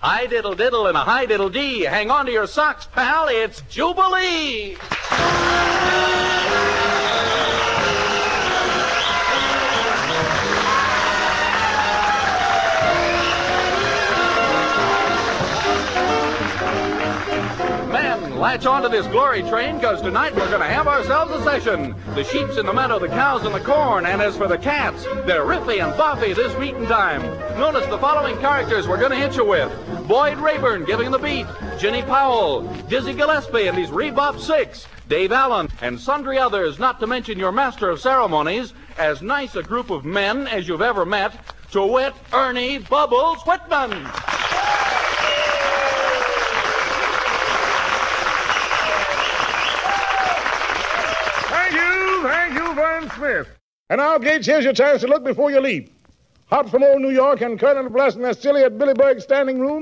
High diddle diddle and a high diddle dee. Hang on to your socks, pal. It's Jubilee. Men, latch onto this glory train, because tonight we're going to have ourselves a session. The sheep's in the meadow, the cow's in the corn, and as for the cats, they're riffy and boffy this meeting time. Notice the following characters we're going to hit you with. Boyd Rayburn giving the beat, Ginny Powell, Dizzy Gillespie and his Rebop Six, Dave Allen, and sundry others, not to mention your master of ceremonies, as nice a group of men as you've ever met, to wit, Ernie Bubbles Whitman. Thank you, Vern Smith. And now, Gates, here's your chance to look before you leap. Hot from old New York and Colonel Bless and that silly at Billy Berg's standing room.